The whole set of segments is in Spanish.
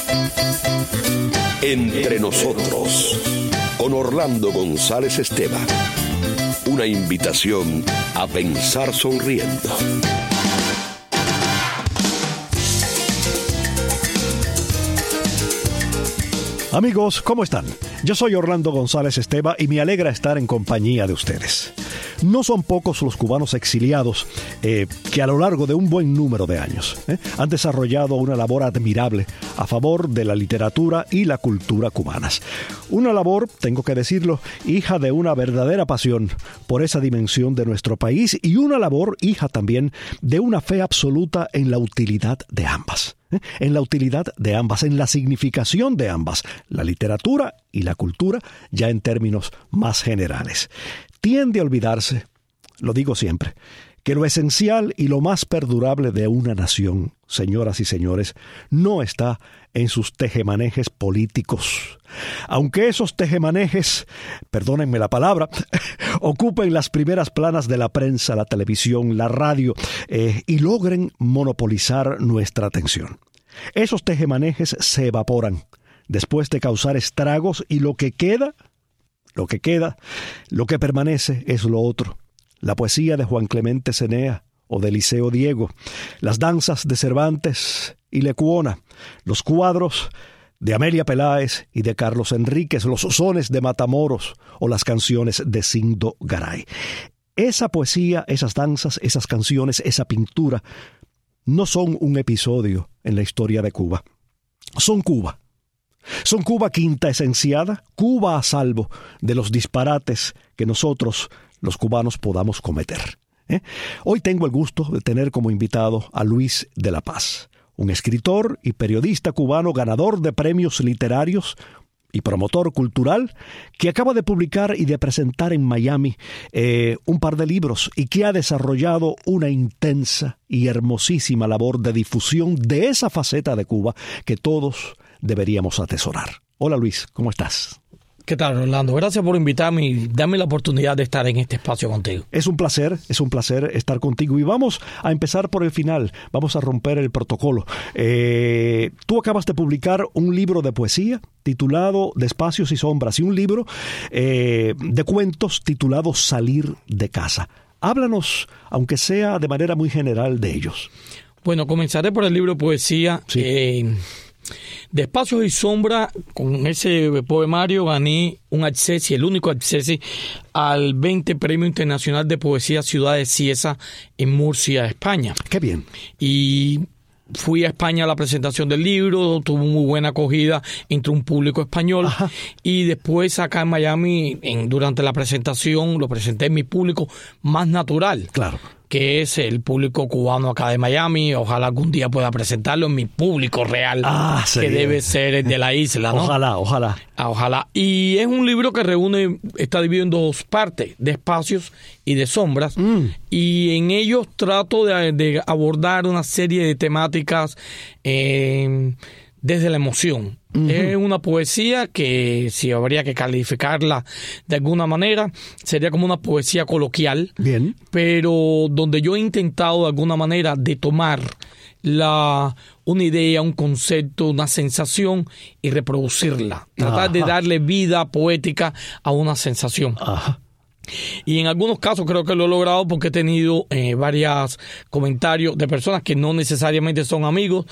Entre nosotros, con Orlando González Esteban. Una invitación a pensar sonriendo. Amigos, ¿cómo están? Yo soy Orlando González Esteban y me alegra estar en compañía de ustedes. No son pocos los cubanos exiliados que a lo largo de un buen número de años han desarrollado una labor admirable a favor de la literatura y la cultura cubanas. Una labor, tengo que decirlo, hija de una verdadera pasión por esa dimensión de nuestro país y una labor hija también de una fe absoluta en la utilidad de ambas. En la utilidad de ambas, en la significación de ambas, la literatura y la cultura, ya en términos más generales. Tiende a olvidarse, lo digo siempre, que lo esencial y lo más perdurable de una nación, señoras y señores, no está en sus tejemanejes políticos. Aunque esos tejemanejes, perdónenme la palabra, ocupen las primeras planas de la prensa, la televisión, la radio y logren monopolizar nuestra atención. Esos tejemanejes se evaporan después de causar estragos y lo que permanece es lo otro. La poesía de Juan Clemente Cenea o de Eliseo Diego, las danzas de Cervantes y Lecuona, los cuadros de Amelia Peláez y de Carlos Enríquez, los sones de Matamoros o las canciones de Sindo Garay. Esa poesía, esas danzas, esas canciones, esa pintura, no son un episodio en la historia de Cuba. Son Cuba. Son Cuba quinta esenciada, Cuba a salvo de los disparates que nosotros, los cubanos, podamos cometer. Hoy tengo el gusto de tener como invitado a Luis de la Paz, un escritor y periodista cubano ganador de premios literarios y promotor cultural, que acaba de publicar y de presentar en Miami un par de libros y que ha desarrollado una intensa y hermosísima labor de difusión de esa faceta de Cuba que todos deberíamos atesorar. Hola Luis, ¿cómo estás? ¿Qué tal, Orlando? Gracias por invitarme y darme la oportunidad de estar en este espacio contigo. Es un placer estar contigo. Y vamos a empezar por el final, vamos a romper el protocolo. Tú acabas de publicar un libro de poesía titulado De Espacios y Sombras y un libro de cuentos titulado Salir de Casa. Háblanos, aunque sea de manera muy general, de ellos. Bueno, comenzaré por el libro de poesía. Sí. De Espacios y Sombras, con ese poemario gané un acceso, el único acceso al 20 Premio Internacional de Poesía Ciudad de Cieza en Murcia, España. ¡Qué bien! Y fui a España a la presentación del libro, tuvo muy buena acogida entre un público español. Ajá. Y después acá en Miami, durante la presentación, lo presenté en mi público más natural. Claro. Que es el público cubano acá de Miami. Ojalá algún día pueda presentarlo en mi público real, que debe ser el de la isla, ¿no? Ojalá. Y es un libro que está dividido en dos partes, de espacios y de sombras. Y en ellos trato de abordar una serie de temáticas desde la emoción. Uh-huh. Es una poesía que, si habría que calificarla de alguna manera, sería como una poesía coloquial. Bien. Pero donde yo he intentado de alguna manera de tomar una idea, un concepto, una sensación y reproducirla. Tratar de darle vida poética a una sensación. Ajá. Y en algunos casos creo que lo he logrado porque he tenido varios comentarios de personas que no necesariamente son amigos,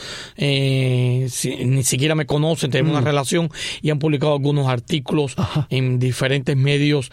ni siquiera me conocen, tenemos una relación, y han publicado algunos artículos en diferentes medios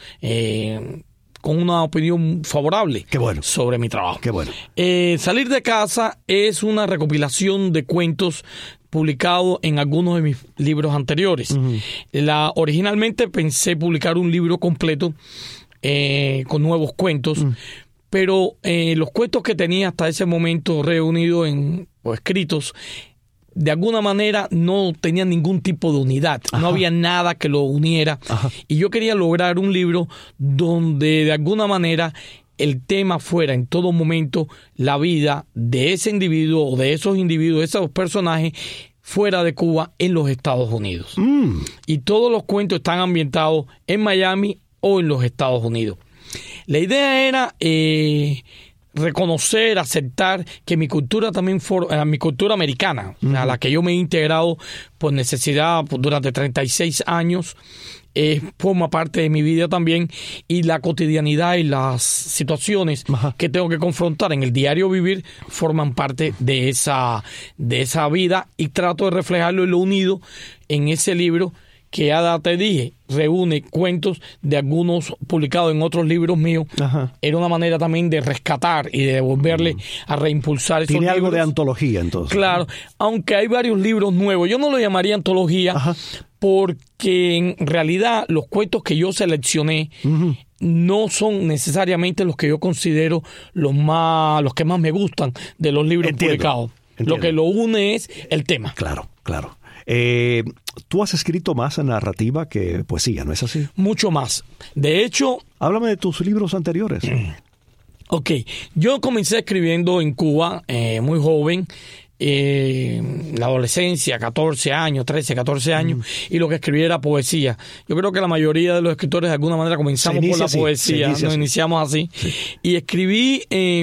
con una opinión favorable. Qué bueno. Sobre mi trabajo. Qué bueno. Salir de Casa es una recopilación de cuentos publicado en algunos de mis libros anteriores. Uh-huh. Originalmente pensé publicar un libro completo con nuevos cuentos, pero los cuentos que tenía hasta ese momento reunidos o escritos, de alguna manera no tenían ningún tipo de unidad. Ajá. No había nada que lo uniera. Ajá. Y yo quería lograr un libro donde de alguna manera el tema fuera en todo momento la vida de ese individuo o de esos individuos, de esos personajes fuera de Cuba en los Estados Unidos. Y todos los cuentos están ambientados en Miami o en los Estados Unidos. La idea era reconocer, aceptar que mi cultura también, mi cultura americana, a la que yo me he integrado por necesidad durante 36 años, forma parte de mi vida también, y la cotidianidad y las situaciones que tengo que confrontar en el diario vivir forman parte de esa vida, y trato de reflejarlo y lo unido en ese libro que ya te dije, reúne cuentos de algunos publicados en otros libros míos. Era una manera también de rescatar y de volverle a reimpulsar esos libros. Tiene algo de antología, entonces. Claro, aunque hay varios libros nuevos. Yo no lo llamaría antología porque en realidad los cuentos que yo seleccioné no son necesariamente los que yo considero los que más me gustan de los libros publicados. Lo que lo une es el tema. Claro, claro. Tú has escrito más narrativa que poesía, ¿no es así? Mucho más. De hecho... Háblame de tus libros anteriores. Ok. Yo comencé escribiendo en Cuba, muy joven, la adolescencia, 14 años, 13, 14 años, y lo que escribí era poesía. Yo creo que la mayoría de los escritores de alguna manera comenzamos por la poesía, nos iniciamos así. Sí. Y escribí...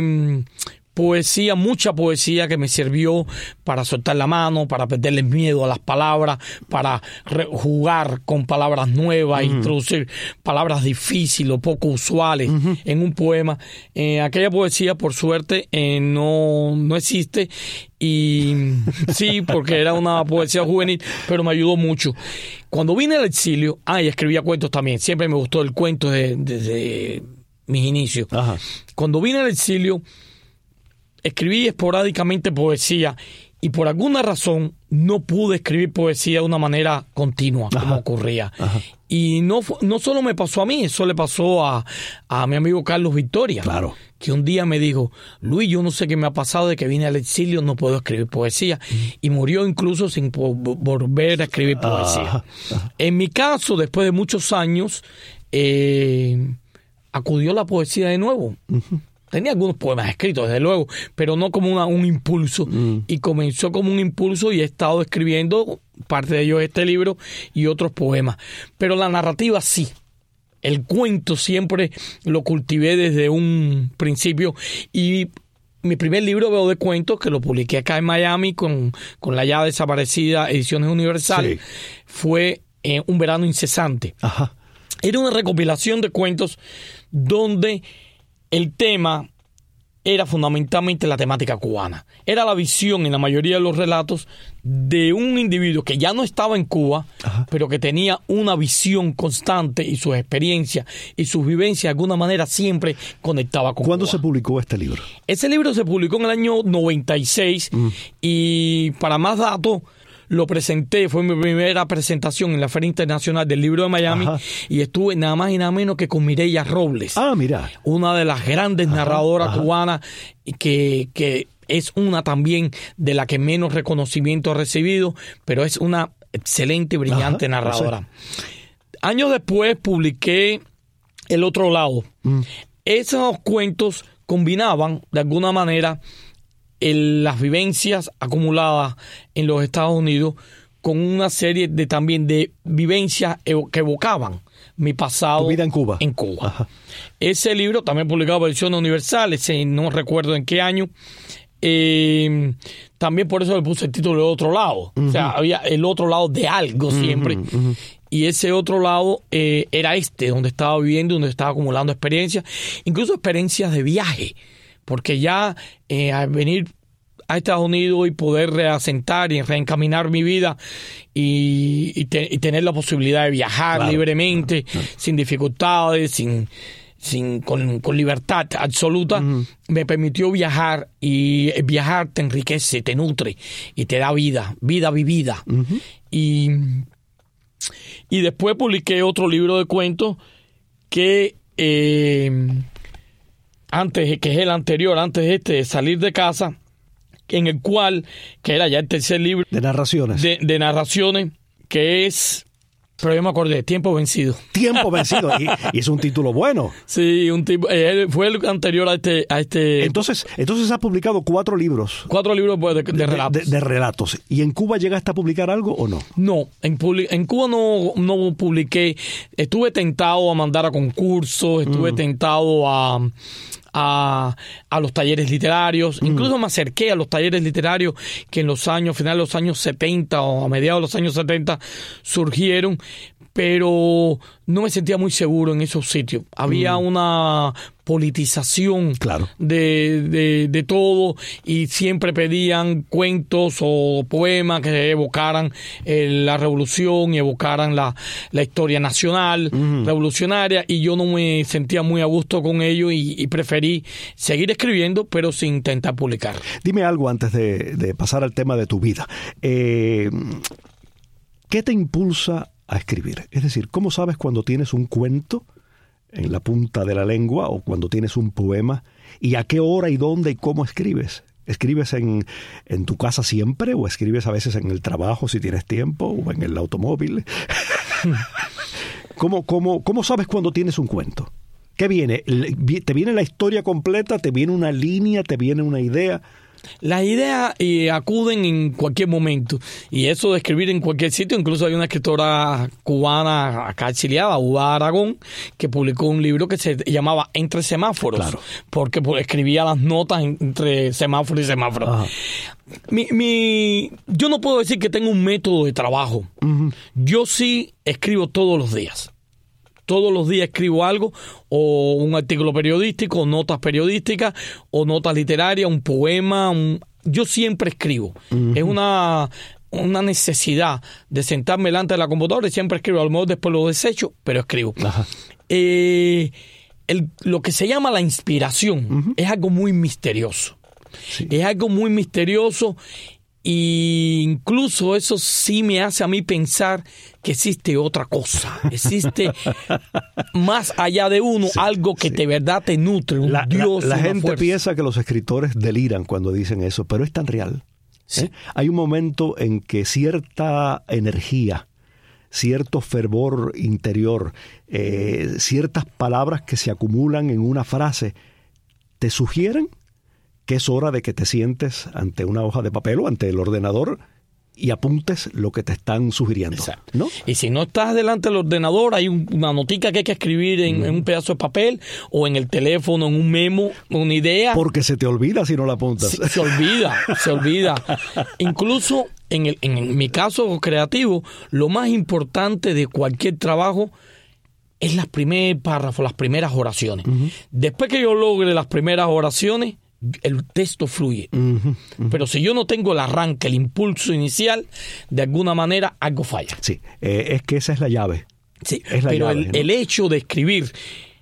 poesía, mucha poesía que me sirvió para soltar la mano, para perderle miedo a las palabras, para jugar con palabras nuevas, introducir palabras difíciles o poco usuales en un poema. Aquella poesía, por suerte, no existe, y sí, porque era una poesía juvenil, pero me ayudó mucho. Cuando vine al exilio, y escribía cuentos también, siempre me gustó el cuento desde mis inicios. Cuando vine al exilio, escribí esporádicamente poesía, y por alguna razón no pude escribir poesía de una manera continua como ocurría. Y no solo me pasó a mí, eso le pasó a mi amigo Carlos Victoria, que un día me dijo: Luis, yo no sé qué me ha pasado de que vine al exilio, no puedo escribir poesía. Y murió incluso sin volver a escribir poesía. En mi caso, después de muchos años, acudió la poesía de nuevo. Tenía algunos poemas escritos, desde luego, pero no como un impulso. Y comenzó como un impulso, y he estado escribiendo, parte de ellos este libro y otros poemas. Pero la narrativa sí. El cuento siempre lo cultivé desde un principio. Y mi primer libro de cuentos, que lo publiqué acá en Miami con la ya desaparecida Ediciones Universal, fue Un verano incesante. Era una recopilación de cuentos donde el tema era fundamentalmente la temática cubana. Era la visión en la mayoría de los relatos de un individuo que ya no estaba en Cuba, pero que tenía una visión constante, y sus experiencias y sus vivencias de alguna manera siempre conectaba con ¿Cuándo Cuba. se publicó este libro? Ese libro se publicó en el año 96 y para más datos lo presenté, fue mi primera presentación en la Feria Internacional del Libro de Miami, y estuve nada más y nada menos que con Mireya Robles, mira, una de las grandes narradoras cubanas, que es una también de la que menos reconocimiento ha recibido, pero es una excelente y brillante narradora. Años después publiqué El otro lado. Esos cuentos combinaban de alguna manera las vivencias acumuladas en los Estados Unidos con una serie también de vivencias que evocaban mi pasado. Tu vida en Cuba. Ese libro también publicado por Ediciones Universal, no recuerdo en qué año. También por eso le puse el título de Otro Lado. O sea, había el otro lado de algo siempre. Y ese otro lado era donde estaba viviendo, donde estaba acumulando experiencias, incluso experiencias de viaje. Porque ya al venir a Estados Unidos y poder reasentar y reencaminar mi vida y tener la posibilidad de viajar libremente, sin dificultades, con libertad absoluta, me permitió viajar, y viajar te enriquece, te nutre y te da vida vivida. Y después publiqué otro libro de cuentos que que es el anterior, antes de Salir de Casa, en el cual, que era ya el tercer libro de narraciones, de narraciones, que es, pero yo me acordé, Tiempo Vencido. Tiempo Vencido, y es un título bueno. Sí, fue el anterior a este. Entonces has publicado 4 libros. 4 libros de relatos. De relatos. ¿Y en Cuba llegaste a publicar algo o no? No, en Cuba no publiqué. Estuve tentado a mandar a concursos, estuve tentado a a los talleres literarios. Incluso me acerqué a los talleres literarios que en los años, finales de los años 70 o a mediados de los años 70 surgieron, pero no me sentía muy seguro en esos sitios. Había una politización de todo, y siempre pedían cuentos o poemas que evocaran la revolución y evocaran la historia nacional revolucionaria, y yo no me sentía muy a gusto con ello y preferí seguir escribiendo, pero sin intentar publicar. Dime algo antes de pasar al tema de tu vida. ¿Qué te impulsa a escribir? Es decir, ¿cómo sabes cuando tienes un cuento en la punta de la lengua o cuando tienes un poema? ¿Y a qué hora y dónde y cómo escribes? ¿Escribes en tu casa siempre o escribes a veces en el trabajo si tienes tiempo o en el automóvil? ¿Cómo sabes cuando tienes un cuento? ¿Qué viene? ¿Te viene la historia completa? ¿Te viene una línea? ¿Te viene una idea? Las ideas acuden en cualquier momento, y eso de escribir en cualquier sitio. Incluso hay una escritora cubana acá exiliada, Uva Aragón, que publicó un libro que se llamaba Entre Semáforos, porque escribía las notas entre semáforo y semáforo. Yo no puedo decir que tengo un método de trabajo. Yo sí escribo todos los días. Todos los días escribo algo, o un artículo periodístico, o notas periodísticas, o notas literarias, un poema. Yo siempre escribo. Es una necesidad de sentarme delante de la computadora y siempre escribo. A lo mejor después lo desecho, pero escribo. Lo que se llama la inspiración es algo muy misterioso. Sí. Es algo muy misterioso. Y incluso eso sí me hace a mí pensar que existe otra cosa, existe más allá de uno, algo que de verdad te nutre, un Dios. La gente fuerza. piensa que los escritores deliran cuando dicen eso, pero es tan real. Sí. Hay un momento en que cierta energía, cierto fervor interior, ciertas palabras que se acumulan en una frase, te sugieren que es hora de que te sientes ante una hoja de papel o ante el ordenador y apuntes lo que te están sugiriendo. Exacto. ¿No? Y si no estás delante del ordenador, hay una notica que hay que escribir en un pedazo de papel, o en el teléfono, en un memo, una idea. Porque se te olvida si no la apuntas. Se olvida. Incluso en mi caso creativo, lo más importante de cualquier trabajo es los primeros párrafos, las primeras oraciones. Después que yo logre las primeras oraciones, el texto fluye. Pero si yo no tengo el arranque, el impulso inicial, de alguna manera algo falla. Sí, es que esa es la llave. Sí, pero el hecho de escribir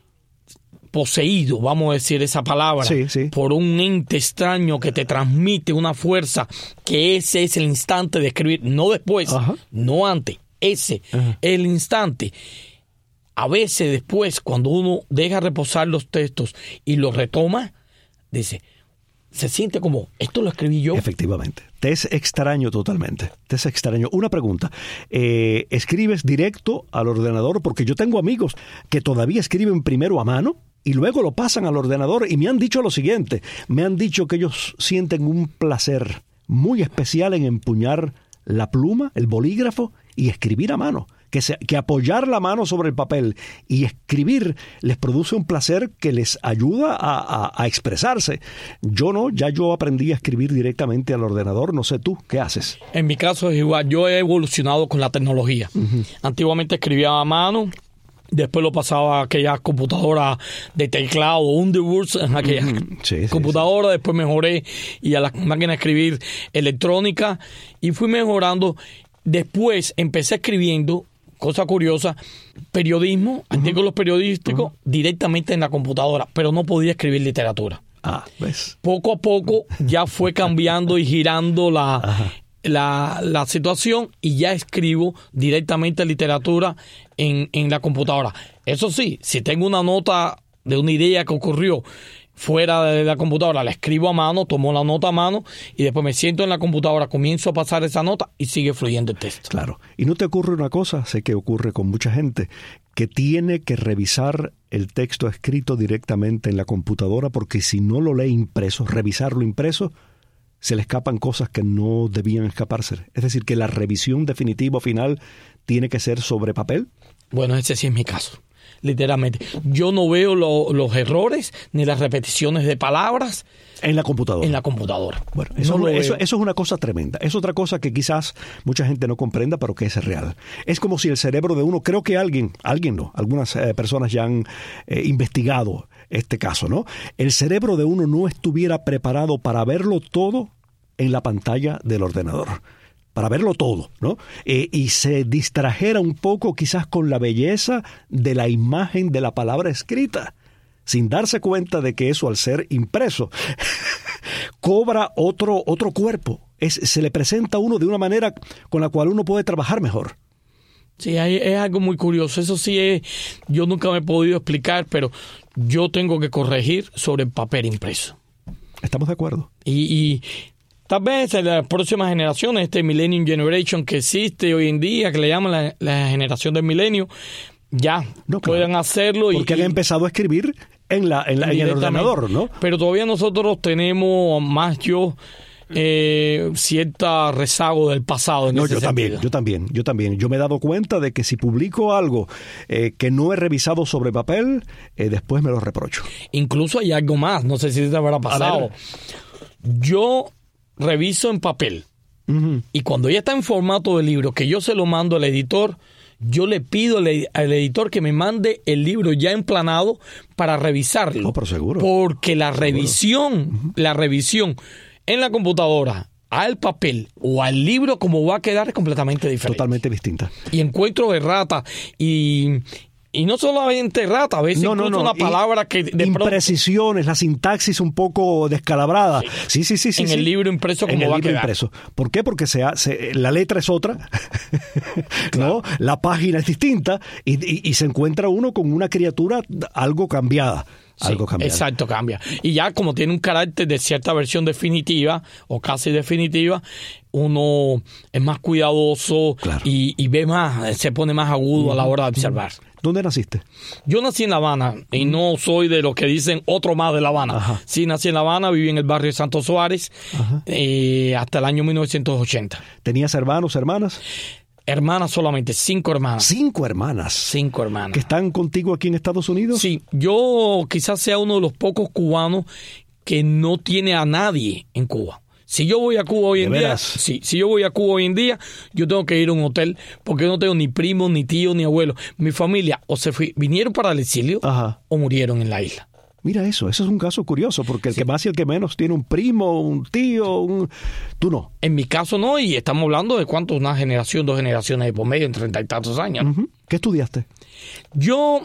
poseído, vamos a decir esa palabra, por un ente extraño que te transmite una fuerza, que ese es el instante de escribir, no después, no antes, ese es el instante. A veces después, cuando uno deja reposar los textos y los retoma, dice, se siente como, esto lo escribí yo. Efectivamente. Te es extraño totalmente. Te es extraño. Una pregunta. ¿Escribes directo al ordenador? Porque yo tengo amigos que todavía escriben primero a mano y luego lo pasan al ordenador, y me han dicho lo siguiente. Me han dicho que ellos sienten un placer muy especial en empuñar la pluma, el bolígrafo, y escribir a mano. Que apoyar la mano sobre el papel y escribir les produce un placer que les ayuda a expresarse. Yo no, ya yo aprendí a escribir directamente al ordenador. No sé tú, ¿qué haces? En mi caso es igual. Yo he evolucionado con la tecnología. Antiguamente escribía a mano. Después lo pasaba a aquellas computadoras de teclado, Underwoods, en aquellas computadoras. Después mejoré y a las máquinas de escribir electrónica, y fui mejorando. Después empecé escribiendo, cosa curiosa, periodismo, artículos periodísticos directamente en la computadora, pero no podía escribir literatura. ¿Ves? Poco a poco ya fue cambiando y girando la situación, y ya escribo directamente literatura en la computadora. Eso sí, si tengo una nota de una idea que ocurrió fuera de la computadora, la escribo a mano, tomo la nota a mano y después me siento en la computadora, comienzo a pasar esa nota y sigue fluyendo el texto. Claro. ¿Y no te ocurre una cosa? Sé que ocurre con mucha gente, que tiene que revisar el texto escrito directamente en la computadora, porque si no lo lee impreso, revisarlo impreso, se le escapan cosas que no debían escaparse. Es decir, que la revisión definitiva final tiene que ser sobre papel. Bueno, ese sí es mi caso. literalmente. Yo no veo los errores ni las repeticiones de palabras en la computadora. En la computadora. Bueno, eso es una cosa tremenda. Es otra cosa que quizás mucha gente no comprenda, pero que es real. Es como si el cerebro de uno, creo que algunas personas ya han investigado este caso, ¿no? El cerebro de uno no estuviera preparado para verlo todo en la pantalla del ordenador. Para verlo todo, ¿no? Y se distrajera un poco quizás con la belleza de la imagen de la palabra escrita, sin darse cuenta de que eso, al ser impreso, cobra otro cuerpo. Se le presenta a uno de una manera con la cual uno puede trabajar mejor. Sí, es algo muy curioso. Eso sí, yo nunca me he podido explicar, pero yo tengo que corregir sobre el papel impreso. Estamos de acuerdo. Y tal vez en las próximas generaciones, Millennium Generation que existe hoy en día, que le llaman la generación del milenio, ya puedan hacerlo. Porque han empezado a escribir en el ordenador, ¿no? Pero todavía nosotros tenemos, más cierta rezago del pasado. Yo también. Yo me he dado cuenta de que si publico algo que no he revisado sobre papel, después me lo reprocho. Incluso hay algo más, no sé si te habrá pasado. Yo reviso en papel, y cuando ya está en formato de libro, que yo se lo mando al editor, yo le pido al editor que me mande el libro ya emplanado para revisarlo. No, pero seguro. Porque la revisión en la computadora al papel o al libro, como va a quedar, es completamente diferente. Totalmente distinta. Y encuentro errata y no solamente errata, a veces incluso una palabra que de imprecisiones, la sintaxis un poco descalabrada. Sí. En el libro impreso, como va a quedar. Impreso. ¿Por qué? Porque la letra es otra, ¿no? La página es distinta y se encuentra uno con una criatura algo cambiada. Exacto, cambia. Y ya como tiene un carácter de cierta versión definitiva o casi definitiva, uno es más cuidadoso, y ve más, se pone más agudo a la hora de observar. ¿Dónde naciste? Yo nací en La Habana y no soy de los que dicen otro más de La Habana. Ajá. Sí, nací en La Habana, viví en el barrio de Santo Suárez hasta el año 1980. ¿Tenías hermanos, hermanas? Hermanas solamente, 5 hermanas. 5 hermanas. 5 hermanas. ¿Que están contigo aquí en Estados Unidos? Sí, yo quizás sea uno de los pocos cubanos que no tiene a nadie en Cuba. Si yo voy a Cuba hoy en día, yo tengo que ir a un hotel porque yo no tengo ni primos, ni tíos, ni abuelos. Mi familia o vinieron para el exilio o murieron en la isla. Mira eso es un caso curioso, porque el que más y el que menos tiene un primo, un tío, tú no. En mi caso no, y estamos hablando de cuánto, una generación, 2 generaciones de por medio en 30 y tantos años. ¿Qué estudiaste? Yo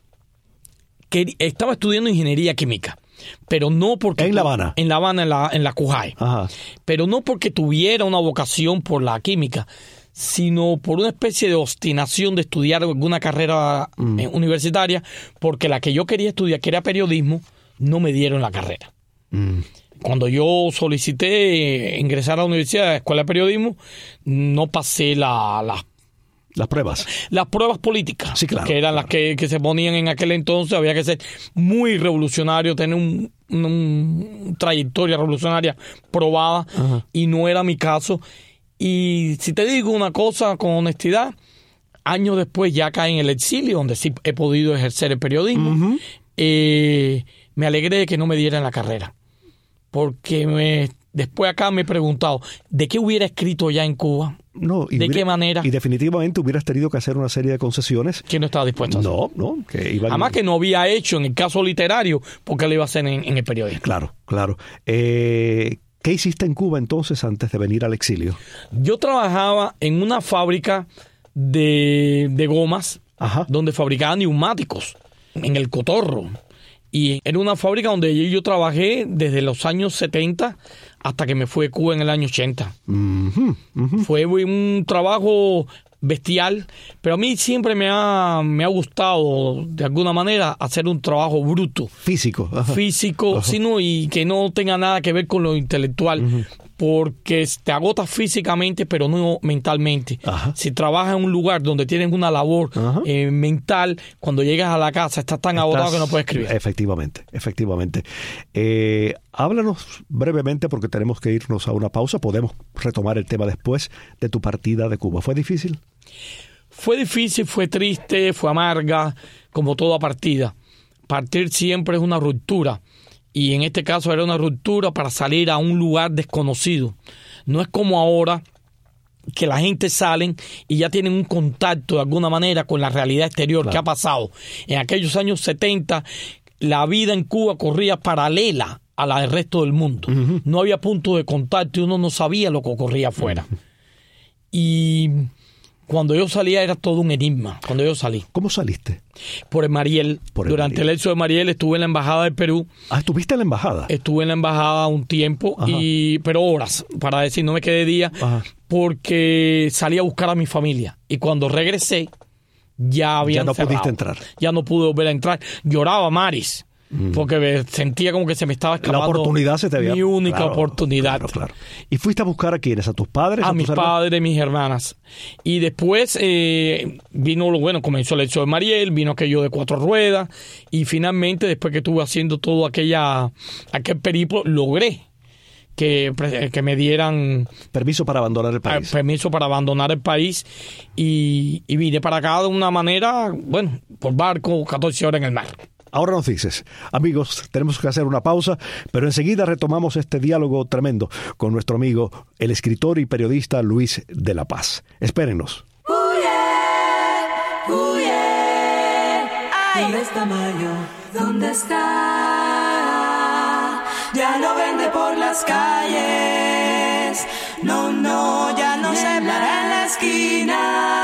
estaba estudiando ingeniería química, pero no porque... ¿En La Habana? En La Habana, en la CUJAI. Ajá. Pero no porque tuviera una vocación por la química, sino por una especie de obstinación de estudiar alguna carrera universitaria, porque la que yo quería estudiar, que era periodismo, no me dieron la carrera. Cuando yo solicité ingresar a la universidad, a la escuela de periodismo, no pasé las pruebas. Las pruebas políticas, sí, claro, que eran las que se ponían en aquel entonces. Había que ser muy revolucionario, tener una trayectoria revolucionaria probada, y no era mi caso. Y si te digo una cosa con honestidad, años después ya caí en el exilio, donde sí he podido ejercer el periodismo. Me alegré de que no me dieran la carrera, porque después acá me he preguntado, ¿de qué hubiera escrito ya en Cuba? ¿De qué manera? Y definitivamente hubieras tenido que hacer una serie de concesiones. Que no estaba dispuesto a hacer. No. Además que no había hecho en el caso literario, porque lo iba a hacer en el periodismo. Claro. ¿Qué hiciste en Cuba entonces antes de venir al exilio? Yo trabajaba en una fábrica de gomas, donde fabricaban neumáticos, en el Cotorro. Y era una fábrica donde yo trabajé desde los años 70 hasta que me fui de Cuba en el año 80. Fue un trabajo bestial, pero a mí siempre me ha gustado de alguna manera hacer un trabajo bruto. Físico, sino y que no tenga nada que ver con lo intelectual, porque te agotas físicamente, pero no mentalmente. Si trabajas en un lugar donde tienes una labor mental, cuando llegas a la casa estás tan agotado que no puedes escribir. Efectivamente. Háblanos brevemente, porque tenemos que irnos a una pausa. Podemos retomar el tema después de tu partida de Cuba. ¿Fue difícil? Fue difícil, fue triste, fue amarga, como toda partida. Partir siempre es una ruptura. Y en este caso era una ruptura para salir a un lugar desconocido. No es como ahora que la gente salen y ya tienen un contacto de alguna manera con la realidad exterior. Claro. ¿Qué ha pasado? En aquellos años 70, la vida en Cuba corría paralela a la del resto del mundo. Uh-huh. No había punto de contacto y uno no sabía lo que ocurría afuera. Uh-huh. Y cuando yo salía era todo un enigma, cuando yo salí. ¿Cómo saliste? Por el Mariel. Durante el éxodo de Mariel estuve en la Embajada del Perú. Ah, ¿estuviste en la Embajada? Estuve en la Embajada un tiempo, pero horas, para decir, no me quedé días, porque salí a buscar a mi familia. Y cuando regresé, ya habían cerrado. Pudiste entrar. Ya no pude volver a entrar. Lloraba Maris. Porque sentía como que se me estaba escapando. La oportunidad se te había... Mi única oportunidad. Claro. ¿Y fuiste a buscar a quiénes? ¿A tus padres? A mis padres, mis hermanas. Y después comenzó el hecho de Mariel, vino aquello de 4 ruedas, y finalmente, después que estuve haciendo todo aquel periplo, logré que me dieran... Permiso para abandonar el país. Permiso para abandonar el país, y vine para acá de una manera, por barco, 14 horas en el mar. Ahora nos dices, amigos, tenemos que hacer una pausa, pero enseguida retomamos este diálogo tremendo con nuestro amigo, el escritor y periodista Luis de la Paz. Espérennos. ¿Dónde está Mayo? ¿Dónde está? Ya no vende por las calles. No, ya no se para en la esquina.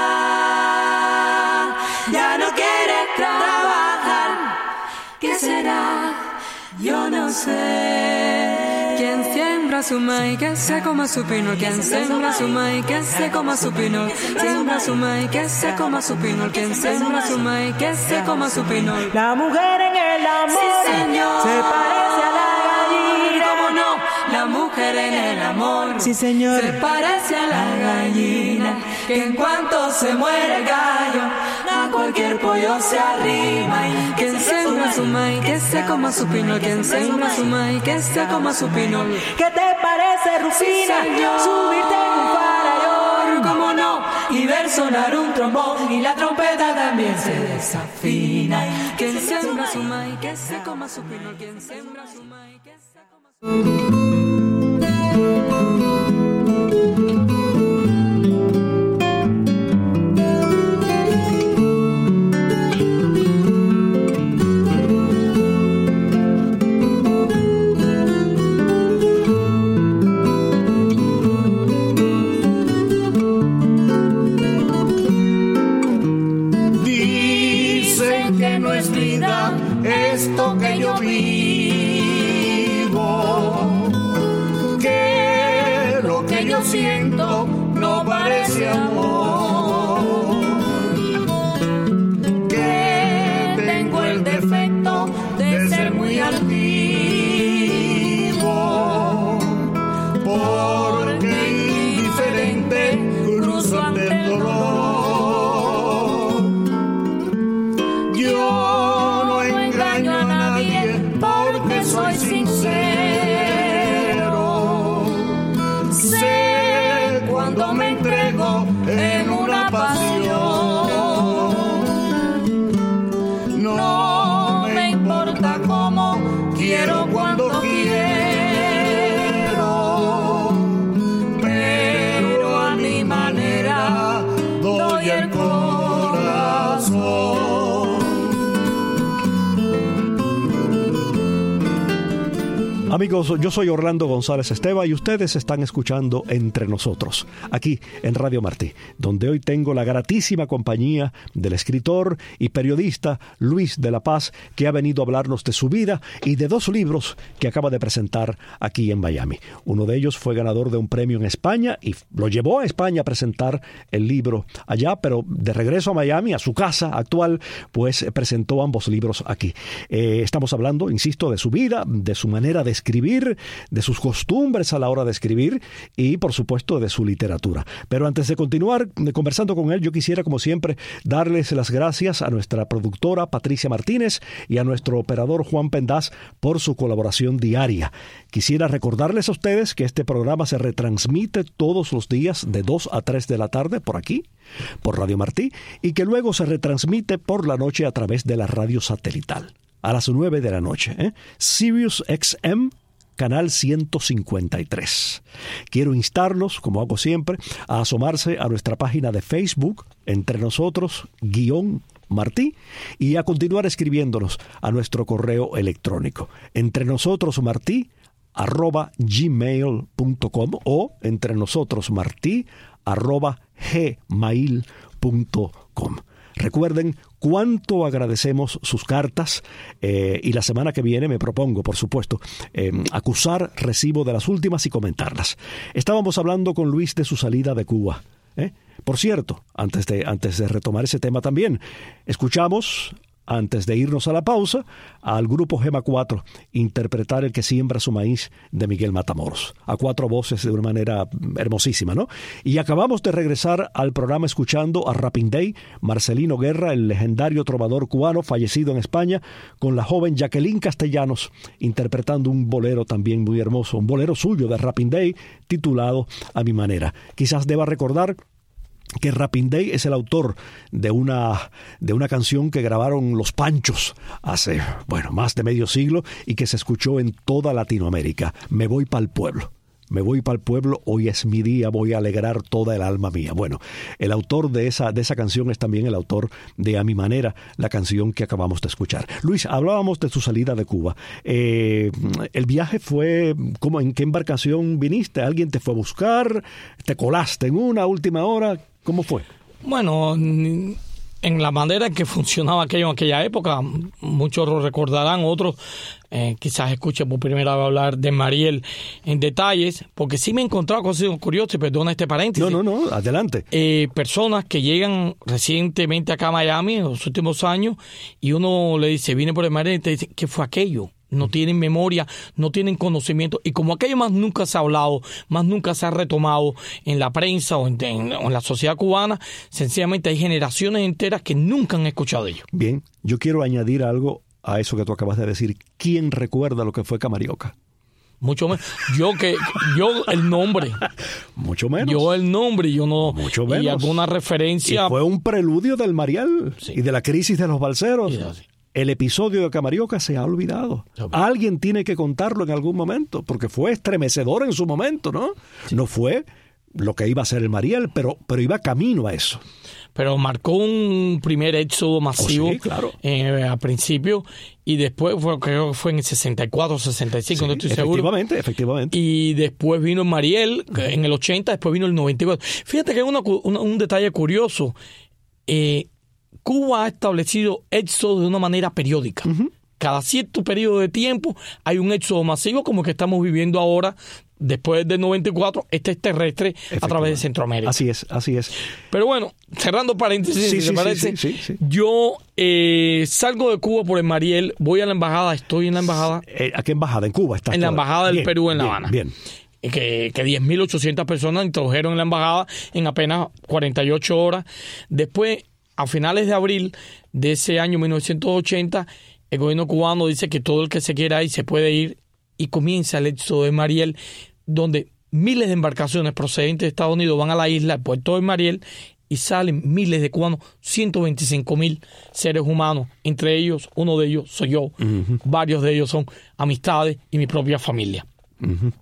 Ya no quiere trabajar. ¿Qué será? Yo no sé. Quien siembra su maíz, que se coma su pinol. Quien siembra su maíz, que se coma su pinol. Siembra su maíz, que se coma su pinol. Quien siembra su maíz, que se coma su pinol. La mujer en el amor, sí, señor, se parece a la gallina. ¿Cómo no? La mujer en el amor, sí, señor, se parece a la gallina. Que en cuanto se muere el gallo, a cualquier pollo se arrima. Y quien siembra su maíz, que se coma su pinol. Quien siembra su maíz, que se coma su pinol. ¿Qué te parece, Rufina? Sí, subirte en un farallón, ¿cómo no? Y ver sonar un trombón, y la trompeta también se desafina. Quien siembra su maíz, que se coma su pinol. Quien siembra su maíz, que se coma su pinol. Esto que yo vivo, que lo que yo siento no parece amor, que tengo el defecto de ser muy altivo, porque indiferente cruzo ante el dolor. Soy sincero, sé cuando me entrego en una pasión, no me importa cómo, quiero cuando quiero, pero a mi manera doy el corazón. Amigos, yo soy Orlando González Esteva y ustedes están escuchando Entre Nosotros, aquí en Radio Martí, donde hoy tengo la gratísima compañía del escritor y periodista Luis de la Paz, que ha venido a hablarnos de su vida y de 2 libros que acaba de presentar aquí en Miami. Uno de ellos fue ganador de un premio en España y lo llevó a España a presentar el libro allá, pero de regreso a Miami, a su casa actual, pues presentó ambos libros aquí. Estamos hablando, insisto, de su vida, de su manera de escribir, escribir, de sus costumbres a la hora de escribir y, por supuesto, de su literatura. Pero antes de continuar conversando con él, yo quisiera, como siempre, darles las gracias a nuestra productora Patricia Martínez y a nuestro operador Juan Pendaz por su colaboración diaria. Quisiera recordarles a ustedes que este programa se retransmite todos los días de 2 a 3 de la tarde por aquí, por Radio Martí, y que luego se retransmite por la noche a través de la radio satelital, a las 9 de la noche. Sirius XM, canal 153. Quiero instarlos, como hago siempre, a asomarse a nuestra página de Facebook, Entre Nosotros, Martí, y a continuar escribiéndonos a nuestro correo electrónico, entrenosotros@gmail.com o entrenosotros@gmail.com. Recuerden cuánto agradecemos sus cartas y la semana que viene me propongo, por supuesto, acusar recibo de las últimas y comentarlas. Estábamos hablando con Luis de su salida de Cuba. Por cierto, antes de retomar ese tema también, escuchamos, antes de irnos a la pausa, al grupo Gema 4 interpretar El que siembra su maíz de Miguel Matamoros, a 4 voces de una manera hermosísima, ¿no? Y acabamos de regresar al programa escuchando a Rapindey, Marcelino Guerra, el legendario trovador cubano fallecido en España, con la joven Jacqueline Castellanos interpretando un bolero también muy hermoso, un bolero suyo de Rapindey titulado A mi manera. Quizás deba recordar que Rapindey es el autor de una canción que grabaron Los Panchos hace, más de medio siglo y que se escuchó en toda Latinoamérica. Me voy pa'l pueblo. Me voy pa'l pueblo, hoy es mi día, voy a alegrar toda el alma mía. Bueno, el autor de esa canción es también el autor de A mi manera, la canción que acabamos de escuchar. Luis, hablábamos de tu salida de Cuba. El viaje fue, ¿en qué embarcación viniste? ¿Alguien te fue a buscar? ¿Te colaste en una última hora? ¿Cómo fue? Bueno, en la manera en que funcionaba aquello en aquella época, muchos lo recordarán, otros quizás escuchen por primera vez hablar de Mariel en detalles, porque sí me he encontrado cosas curiosas, y perdona este paréntesis. No, adelante. Personas que llegan recientemente acá a Miami en los últimos años y uno le dice, vine por el Mariel, y te dice, ¿qué fue aquello? No tienen memoria, no tienen conocimiento, y como aquello más nunca se ha hablado, más nunca se ha retomado en la prensa o en la sociedad cubana, sencillamente hay generaciones enteras que nunca han escuchado de ello. Bien, yo quiero añadir algo a eso que tú acabas de decir. ¿Quién recuerda lo que fue Camarioca? Mucho menos. Yo el nombre. Mucho menos. Yo el nombre, yo no. Mucho menos. Y alguna referencia. Y fue un preludio del Mariel, sí, y de la crisis de los balseros. Sí. El episodio de Camarioca se ha olvidado. Sí. Alguien tiene que contarlo en algún momento, porque fue estremecedor en su momento, ¿no? Sí. No fue lo que iba a ser el Mariel, pero iba camino a eso. Pero marcó un primer éxodo masivo, sí, claro, al principio, y después creo que fue en el 64, 65, sí, no estoy seguro. Efectivamente. Y después vino el Mariel, en el 80, después vino el 94. Fíjate que hay un detalle curioso. Cuba ha establecido éxodo de una manera periódica. Uh-huh. Cada cierto periodo de tiempo hay un éxodo masivo como el que estamos viviendo ahora, después del 94, este es terrestre a través de Centroamérica. Así es. Pero bueno, cerrando paréntesis, sí. Yo salgo de Cuba por el Mariel, voy a la embajada, estoy en la embajada. ¿A qué embajada? ¿En Cuba? En la embajada del Perú en La Habana. Bien. Que 10.800 personas introdujeron en la embajada en apenas 48 horas. Después, a finales de abril de ese año 1980, el gobierno cubano dice que todo el que se quiera ir se puede ir, y comienza el éxodo de Mariel, donde miles de embarcaciones procedentes de Estados Unidos van a la isla, al puerto de Mariel, y salen miles de cubanos, 125,000 seres humanos, entre ellos, uno de ellos soy yo, uh-huh, varios de ellos son amistades y mi propia familia. Uh-huh.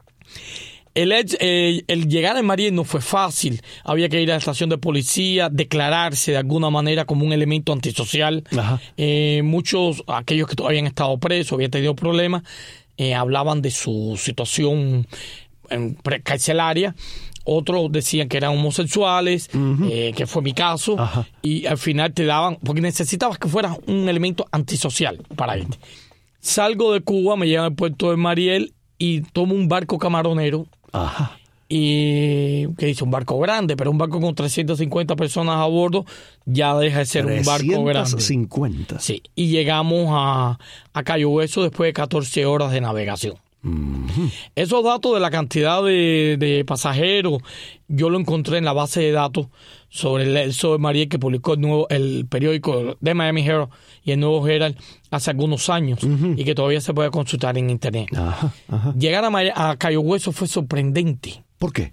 El llegar a Mariel no fue fácil. Había que ir a la estación de policía, declararse de alguna manera como un elemento antisocial. Muchos, aquellos que habían estado presos, habían tenido problemas, hablaban de su situación carcelaria. Otros decían que eran homosexuales, uh-huh, que fue mi caso. Ajá. Y al final te daban, porque necesitabas que fueras un elemento antisocial para irte. Salgo de Cuba, me llevan al puerto de Mariel y tomo un barco camaronero. Ajá. Y que dice un barco grande, pero un barco con 350 personas a bordo ya deja de ser un barco grande. 350. Sí, y llegamos a Cayo Hueso después de 14 horas de navegación. Esos datos de la cantidad de pasajeros, yo lo encontré en la base de datos sobre el éxodo de Mariel que publicó el periódico de Miami Herald y el Nuevo Herald hace algunos años y que todavía se puede consultar en internet. Llegar a Cayo Hueso fue sorprendente. ¿Por qué?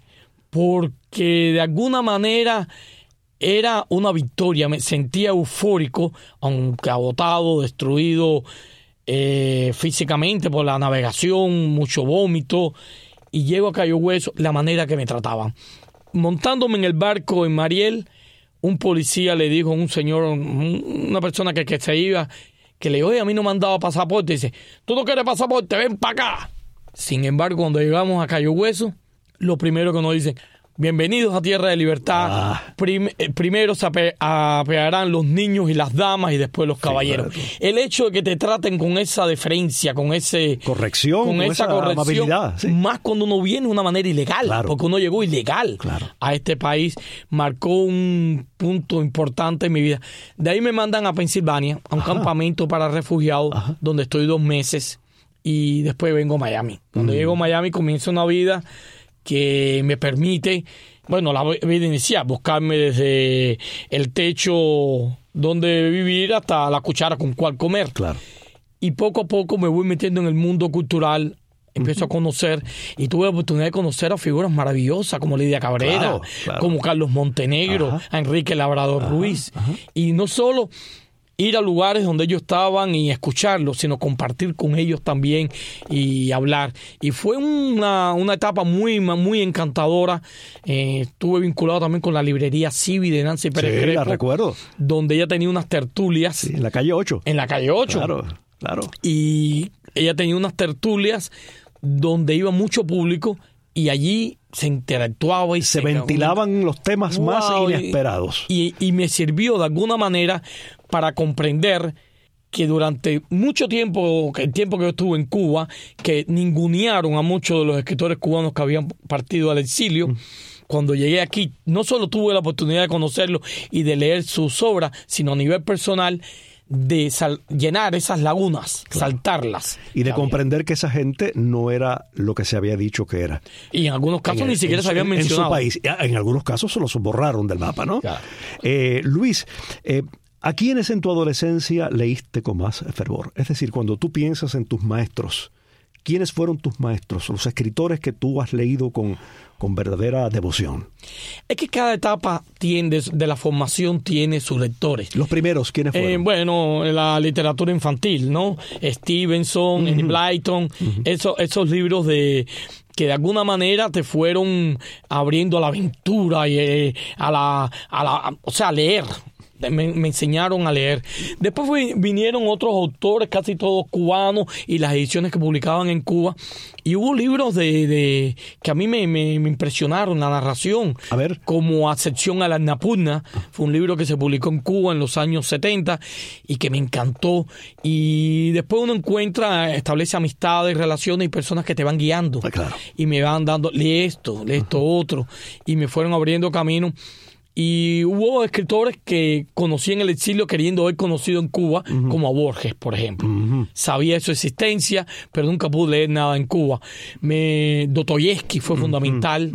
Porque de alguna manera era una victoria. Me sentía eufórico, aunque agotado, destruido físicamente por la navegación, mucho vómito, y llego a Cayo Hueso, la manera que me trataban. Montándome en el barco en Mariel, un policía le dijo a un señor, una persona que se iba, que le dijo, oye, a mí no me han dado pasaporte. Dice, ¿tú no quieres pasaporte? Ven para acá. Sin embargo, cuando llegamos a Cayo Hueso, lo primero que nos dicen, bienvenidos a Tierra de Libertad. Primero se apearán los niños y las damas y después los caballeros. Claro. El hecho de que te traten con esa deferencia, con esa corrección, amabilidad, sí. Más cuando uno viene de una manera ilegal, claro. Porque uno llegó ilegal a este país, marcó un punto importante en mi vida. De ahí me mandan a Pensilvania, a un campamento para refugiados, donde estoy 2 meses, y después vengo a Miami. Cuando llego a Miami comienza una vida que me permite, bueno, la vida inicial, buscarme desde el techo donde vivir hasta la cuchara con cual comer. Claro. Y poco a poco me voy metiendo en el mundo cultural, empiezo a conocer, y tuve la oportunidad de conocer a figuras maravillosas como Lidia Cabrera, como Carlos Montenegro, a Enrique Labrador Ruiz. Y no solo ir a lugares donde ellos estaban y escucharlos, sino compartir con ellos también y hablar. Y fue una etapa muy, muy encantadora. Estuve vinculado también con la librería Civi de Nancy Pérez Crespo, la recuerdo. Donde ella tenía unas tertulias. Sí, en la calle 8. En la calle 8. Claro. Y ella tenía unas tertulias donde iba mucho público y allí se interactuaba y se ventilaban los temas más inesperados. Y me sirvió de alguna manera para comprender que durante mucho tiempo, el tiempo que yo estuve en Cuba, que ningunearon a muchos de los escritores cubanos que habían partido al exilio. Cuando llegué aquí, no solo tuve la oportunidad de conocerlos y de leer sus obras, sino a nivel personal, de llenar esas lagunas, saltarlas. Y de comprender que esa gente no era lo que se había dicho que era. Y en algunos casos ni siquiera se habían mencionado. En su país. En algunos casos se los borraron del mapa, ¿no? Claro. Luis, ¿a quiénes en tu adolescencia leíste con más fervor? Es decir, cuando tú piensas en tus maestros, ¿quiénes fueron tus maestros? Los escritores que tú has leído con verdadera devoción. Es que cada etapa de la formación tiene sus lectores. ¿Los primeros quiénes fueron? Bueno, la literatura infantil, ¿no? Stevenson, Enid Blyton, esos libros que de alguna manera te fueron abriendo a la aventura y a leer. Me enseñaron a leer. Después vinieron otros autores, casi todos cubanos, y las ediciones que publicaban en Cuba. Y hubo libros que a mí me impresionaron, la narración. A ver. Como Ascensión a la Annapurna. Fue un libro que se publicó en Cuba en los años 70 y que me encantó. Y después uno establece amistades, relaciones y personas que te van guiando. Claro. Y me van dando, lee esto otro. Y me fueron abriendo camino. Y hubo escritores que conocí en el exilio queriendo haber conocido en Cuba, como a Borges, por ejemplo. Sabía de su existencia, pero nunca pude leer nada en Cuba. Dostoyevsky fue fundamental.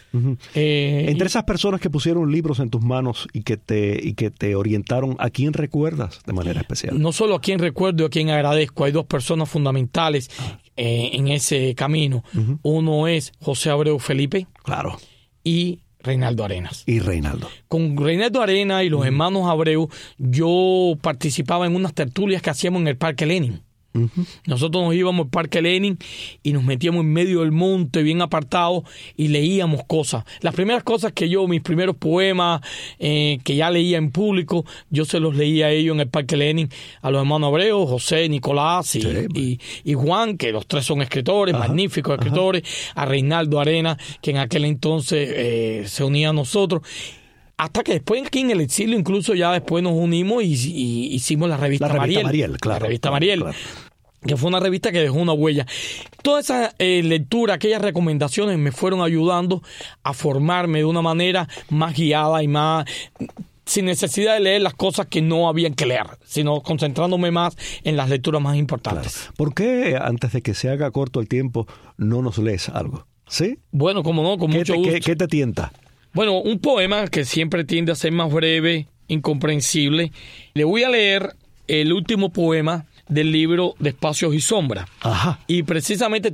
Entre esas personas que pusieron libros en tus manos y que te orientaron, ¿a quién recuerdas de manera especial? No solo a quién recuerdo y a quién agradezco. Hay 2 personas fundamentales en ese camino. Uno es José Abreu Felipe. Claro. Y Reinaldo Arenas. Con Reinaldo Arenas y los hermanos Abreu, yo participaba en unas tertulias que hacíamos en el Parque Lenin. Nosotros nos íbamos al Parque Lenin y nos metíamos en medio del monte, bien apartados, y leíamos cosas. Las primeras cosas mis primeros poemas que ya leía en público, yo se los leía a ellos en el Parque Lenin, a los hermanos Abreu, José, Nicolás y Juan, que los 3 son escritores, magníficos escritores, a Reinaldo Arenas, que en aquel entonces se unía a nosotros. Hasta que después aquí en el exilio, incluso ya después nos unimos y hicimos la revista Mariel. La revista Mariel. Que fue una revista que dejó una huella. Toda esa lectura, aquellas recomendaciones me fueron ayudando a formarme de una manera más guiada y más sin necesidad de leer las cosas que no habían que leer, sino concentrándome más en las lecturas más importantes. Claro. ¿Por qué, antes de que se haga corto el tiempo, no nos lees algo? ¿Sí? Bueno, como no, con mucho gusto. ¿Qué te tienta? Bueno, un poema que siempre tiende a ser más breve, incomprensible. Le voy a leer el último poema del libro de Espacios y Sombras. Ajá. Y precisamente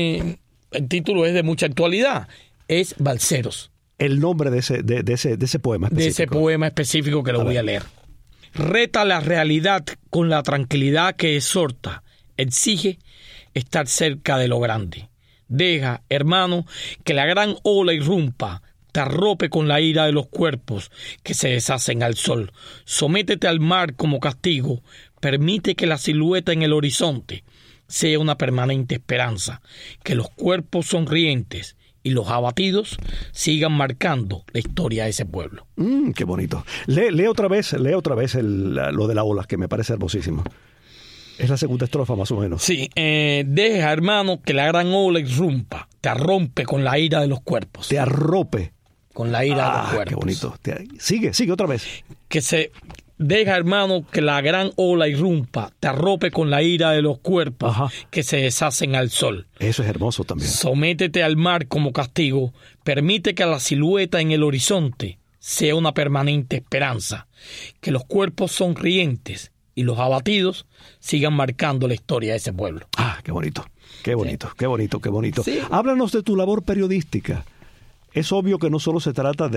el título es de mucha actualidad. Es Balseros. El nombre de ese poema específico. De ese poema específico que lo voy a leer. Reta la realidad con la tranquilidad que exhorta. Exige estar cerca de lo grande. Deja, hermano, que la gran ola irrumpa, te arrope con la ira de los cuerpos que se deshacen al sol. Sométete al mar como castigo. Permite que la silueta en el horizonte sea una permanente esperanza. Que los cuerpos sonrientes y los abatidos sigan marcando la historia de ese pueblo. Qué bonito. Lee otra vez lo de la ola, que me parece hermosísimo. Es la segunda estrofa, más o menos. Sí, deja, hermano, que la gran ola irrumpa, te arrompe con la ira de los cuerpos. Te arrope. Con la ira de los cuerpos. Qué bonito. Sigue otra vez. Deja, hermano, que la gran ola irrumpa, te arrope con la ira de los cuerpos. Ajá. Que se deshacen al sol. Eso es hermoso también. Sométete al mar como castigo, permite que la silueta en el horizonte sea una permanente esperanza, que los cuerpos sonrientes y los abatidos sigan marcando la historia de ese pueblo. Qué bonito, qué bonito, sí. Qué bonito, qué bonito. Sí. Háblanos de tu labor periodística. Es obvio que no solo se ha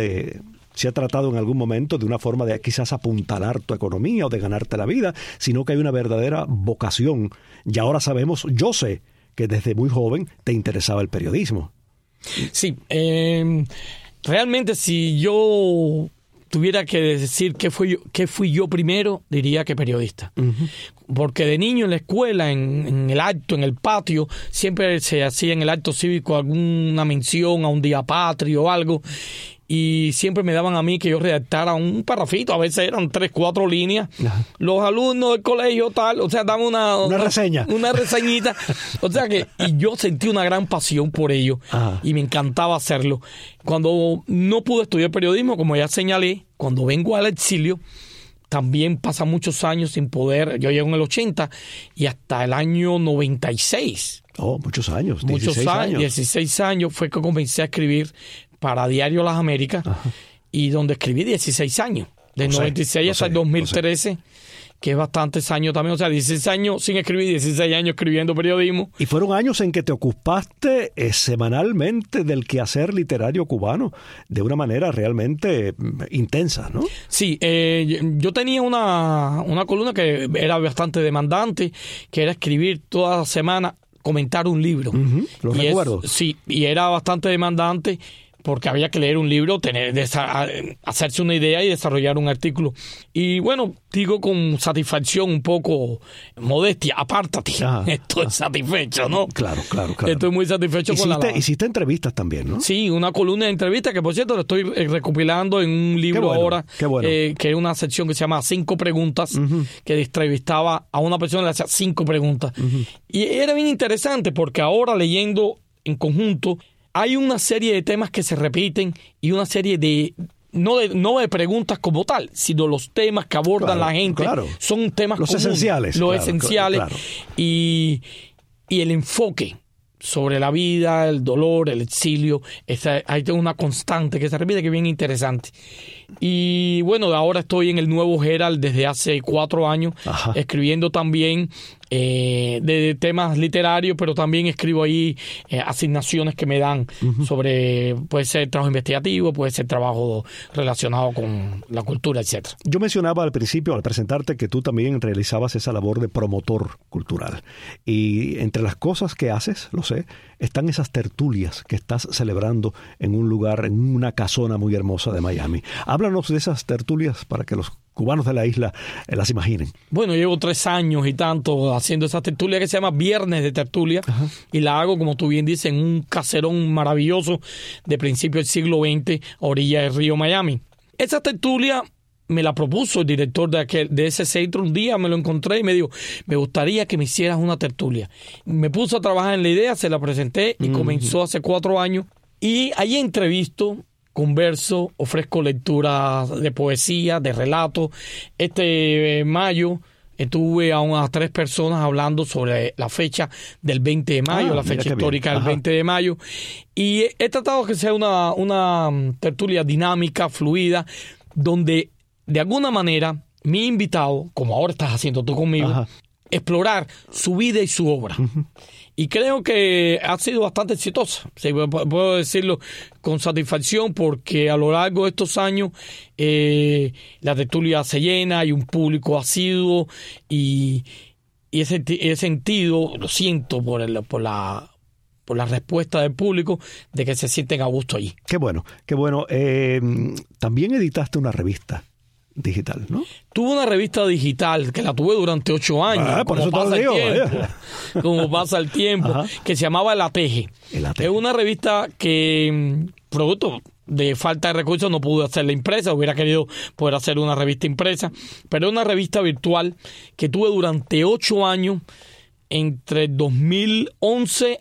tratado en algún momento de una forma de quizás apuntalar tu economía o de ganarte la vida, sino que hay una verdadera vocación. Y ahora sabemos, yo sé, que desde muy joven te interesaba el periodismo. Sí, realmente si yo tuviera que decir qué fui yo primero, diría que periodista. Uh-huh. Porque de niño en la escuela, en el acto, en el patio, siempre se hacía en el acto cívico alguna mención a un día patrio o algo, y siempre me daban a mí que yo redactara un parrafito, a veces eran 3, 4 líneas. Ajá. Los alumnos del colegio tal, o sea, daban una reseña. Una reseñita. O sea que, y yo sentí una gran pasión por ello. Ajá. Y me encantaba hacerlo. Cuando no pude estudiar periodismo, como ya señalé, cuando vengo al exilio, también pasan muchos años sin poder. Yo llego en el 80 y hasta el año 96. Muchos años. 16 años fue que comencé a escribir para Diario Las Américas. Ajá. Y donde escribí 16 años, del 96 hasta el 2013, que es bastantes años también, o sea, 16 años sin escribir, 16 años escribiendo periodismo. Y fueron años en que te ocupaste semanalmente del quehacer literario cubano de una manera realmente intensa, ¿no? Sí, yo tenía una columna que era bastante demandante, que era escribir toda la semana, comentar un libro. Uh-huh, lo recuerdo. Sí, y era bastante demandante, porque había que leer un libro, hacerse una idea y desarrollar un artículo. Y bueno, digo con satisfacción, un poco modestia, apártate. Estoy satisfecho, ¿no? Claro. Estoy muy satisfecho con la... Hiciste entrevistas también, ¿no? Sí, una columna de entrevistas que, por cierto, lo estoy recopilando en un libro ahora, que es una sección que se llama 5 preguntas, uh-huh, que entrevistaba a una persona y le hacía 5 preguntas. Uh-huh. Y era bien interesante porque ahora, leyendo en conjunto, hay una serie de temas que se repiten y una serie de no de preguntas como tal, sino los temas que abordan la gente. Son temas los comunes, esenciales. Los esenciales. Claro. Y el enfoque sobre la vida, el dolor, el exilio, hay una constante que se repite que es bien interesante. Y bueno, ahora estoy en el Nuevo Herald desde hace 4 años, ajá, escribiendo también de temas literarios, pero también escribo ahí asignaciones que me dan, uh-huh, sobre, puede ser trabajo investigativo, puede ser trabajo relacionado con la cultura, etcétera. Yo mencionaba al principio, al presentarte, que tú también realizabas esa labor de promotor cultural. Y entre las cosas que haces, lo sé, están esas tertulias que estás celebrando en un lugar, en una casona muy hermosa de Miami. Háblanos de esas tertulias para que los cubanos de la isla las imaginen. Bueno, llevo 3 años y tanto haciendo esa tertulia que se llama Viernes de Tertulia. Ajá. Y la hago, como tú bien dices, en un caserón maravilloso de principio del siglo XX a orilla del río Miami. Esa tertulia me la propuso el director de ese centro. Un día me lo encontré y me dijo, me gustaría que me hicieras una tertulia. Me puso a trabajar en la idea, se la presenté y comenzó hace 4 años. Y ahí entrevisto con verso, ofrezco lecturas de poesía, de relatos. Este mayo tuve a unas 3 personas hablando sobre la fecha del 20 de mayo, la fecha histórica del 20 de mayo. Y he tratado que sea una tertulia dinámica, fluida, donde de alguna manera mi invitado, como ahora estás haciendo tú conmigo, explorar su vida y su obra. Y creo que ha sido bastante exitosa. Sí, puedo decirlo con satisfacción, porque a lo largo de estos años la tertulia se llena, hay un público asiduo y he sentido, lo siento por la respuesta del público, de que se sienten a gusto allí. Qué bueno, qué bueno. También editaste una revista digital, ¿no? Tuve una revista digital que la tuve durante 8 años. Por eso te digo, como pasa el tiempo, que se llamaba El Ateje. Es una revista que, producto de falta de recursos, no pude hacer la impresa. Hubiera querido poder hacer una revista impresa, pero es una revista virtual que tuve durante 8 años, entre 2011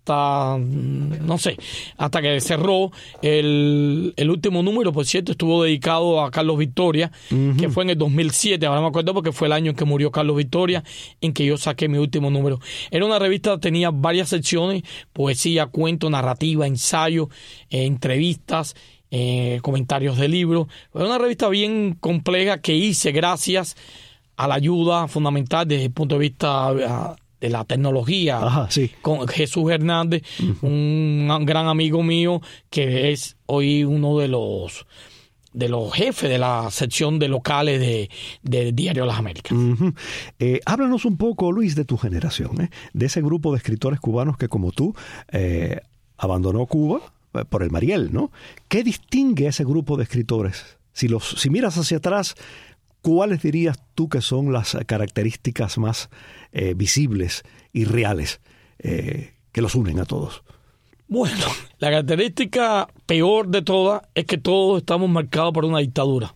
hasta que cerró el último número. Por cierto, estuvo dedicado a Carlos Victoria, que fue en el 2007, ahora me acuerdo porque fue el año en que murió Carlos Victoria, en que yo saqué mi último número. Era una revista, tenía varias secciones: poesía, cuento, narrativa, ensayo, entrevistas, comentarios de libros. Era una revista bien compleja que hice gracias a la ayuda fundamental desde el punto de vista de la tecnología, con Jesús Hernández, un gran amigo mío, que es hoy uno de los jefes de la sección de locales de Diario Las Américas. Háblanos un poco, Luis, de tu generación, de ese grupo de escritores cubanos que, como tú, abandonó Cuba por el Mariel, ¿no? ¿Qué distingue a ese grupo de escritores? Si miras hacia atrás, ¿cuáles dirías tú que son las características más visibles y reales que los unen a todos? Bueno, la característica peor de todas es que todos estamos marcados por una dictadura.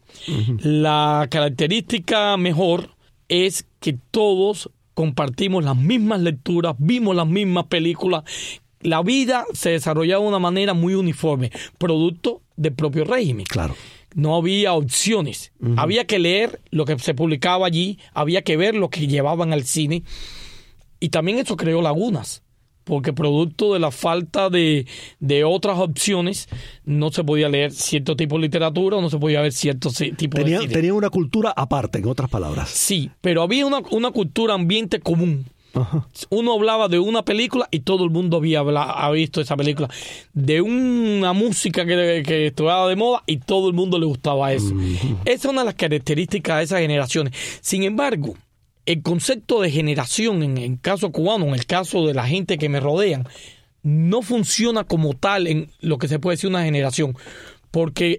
La característica mejor es que todos compartimos las mismas lecturas, vimos las mismas películas. La vida se desarrollaba de una manera muy uniforme, producto del propio régimen. Claro. No había opciones. Había que leer lo que se publicaba allí, había que ver lo que llevaban al cine. Y también eso creó lagunas, porque producto de la falta de otras opciones, no se podía leer cierto tipo de literatura o no se podía ver cierto tipo de cine. Tenía una cultura aparte, en otras palabras. Sí, pero había una cultura ambiente común. Uno hablaba de una película y todo el mundo había visto esa película, de una música que estuviera de moda y todo el mundo le gustaba eso. Esa es una de las características de esas generaciones. Sin embargo, el concepto de generación en el caso cubano, en el caso de la gente que me rodean, no funciona como tal en lo que se puede decir una generación, porque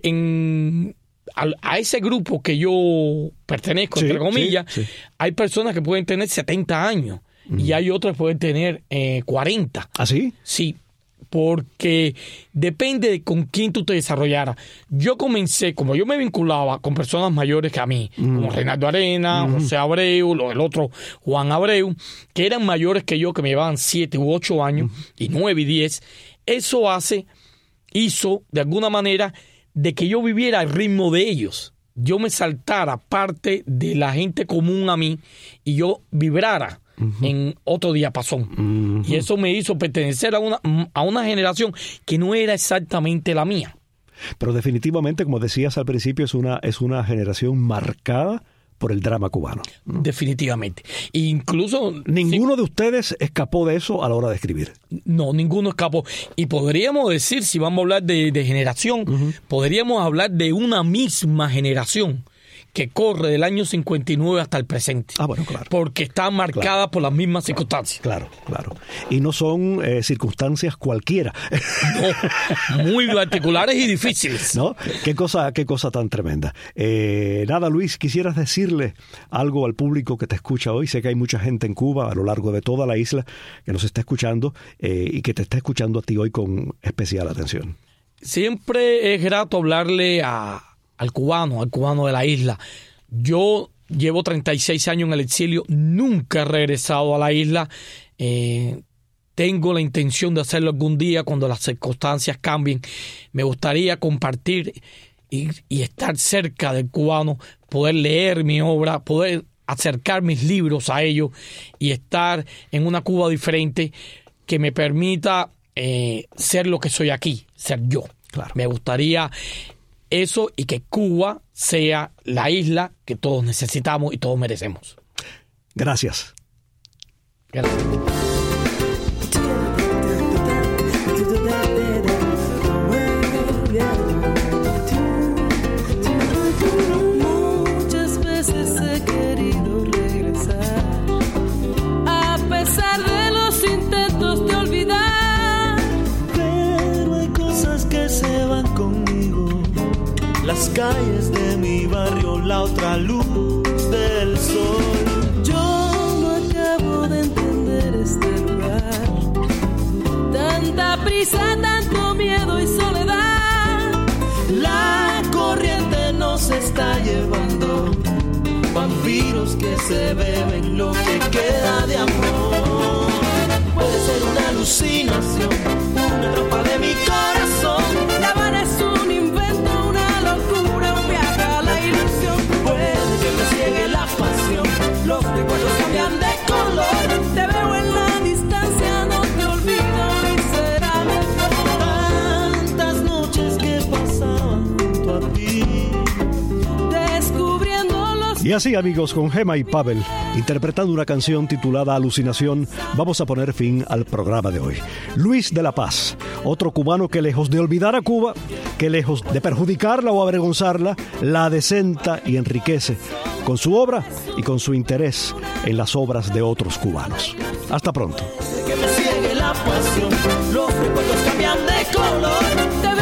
a ese grupo que yo pertenezco, entre comillas, hay personas que pueden tener 70 años. Y hay otros que pueden tener 40. ¿Ah, sí? Sí, porque depende de con quién tú te desarrollaras. Yo comencé, como yo me vinculaba con personas mayores que a mí, como Reinaldo Arena, José Abreu, el otro Juan Abreu, que eran mayores que yo, que me llevaban 7 u 8 años, y 9 y 10, eso hizo de alguna manera de que yo viviera al ritmo de ellos. Yo me saltara parte de la gente común a mí y yo vibrara en otro diapasón. Y eso me hizo pertenecer a una generación que no era exactamente la mía. Pero definitivamente, como decías al principio, es una generación marcada por el drama cubano, ¿no? Definitivamente. Incluso ninguno de ustedes escapó de eso a la hora de escribir. No, ninguno escapó. Y podríamos decir, si vamos a hablar de generación, podríamos hablar de una misma generación que corre del año 59 hasta el presente. Ah, bueno, claro. Porque está marcada por las mismas circunstancias. Claro, claro. Y no son circunstancias cualquiera. No, muy particulares y difíciles. ¿No? Qué cosa tan tremenda. Nada, Luis, ¿quisieras decirle algo al público que te escucha hoy? Sé que hay mucha gente en Cuba, a lo largo de toda la isla, que nos está escuchando y que te está escuchando a ti hoy con especial atención. Siempre es grato hablarle al cubano de la isla. Yo llevo 36 años en el exilio, nunca he regresado a la isla. tengo la intención de hacerlo algún día cuando las circunstancias cambien. Me gustaría compartir y estar cerca del cubano, poder leer mi obra, poder acercar mis libros a ellos y estar en una Cuba diferente que me permita ser lo que soy aquí, ser yo. Claro. Me gustaría eso y que Cuba sea la isla que todos necesitamos y todos merecemos. Gracias. Gracias. Muchas veces he querido regresar, a pesar de los intentos de olvidar, pero hay cosas que se van conmigo. Las calles de mi barrio, la otra luz del sol. Yo no acabo de entender este lugar, tanta prisa, tanto miedo y soledad. La corriente nos está llevando, vampiros que se beben lo que queda de amor. Puede ser una alucinación, una trampa de mi corazón. La Habana es un invento, una locura, un viaje a la ilusión. Puede que me ciegue la pasión, los recuerdos cambian de color. Te veo en la distancia, no te olvido y será mejor. Tantas noches que pasaban junto a ti. Descubriendo los... Y así, amigos, con Gema y Pavel interpretando una canción titulada Alucinación, vamos a poner fin al programa de hoy. Luis de la Paz, otro cubano que lejos de olvidar a Cuba, que lejos de perjudicarla o avergonzarla, la adecenta y enriquece con su obra y con su interés en las obras de otros cubanos. Hasta pronto. Que me ciegue la pasión, los recuerdos cambian de color.